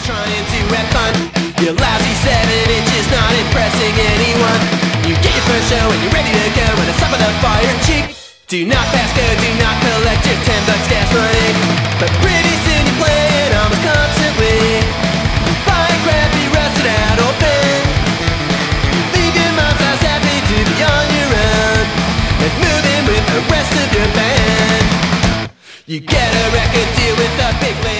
trying to have fun. Your lousy 7-inch is not impressing anyone. You get your first show and you're ready to go, and it's top of the fire cheap. Do not pass go, do not collect your $10 gas money. But pretty soon you're playing almost constantly. Buy a crappy rusted out old pen. Leave your mom's house happy to be on your own, and move in with the rest of your band. You get a record deal with a big label.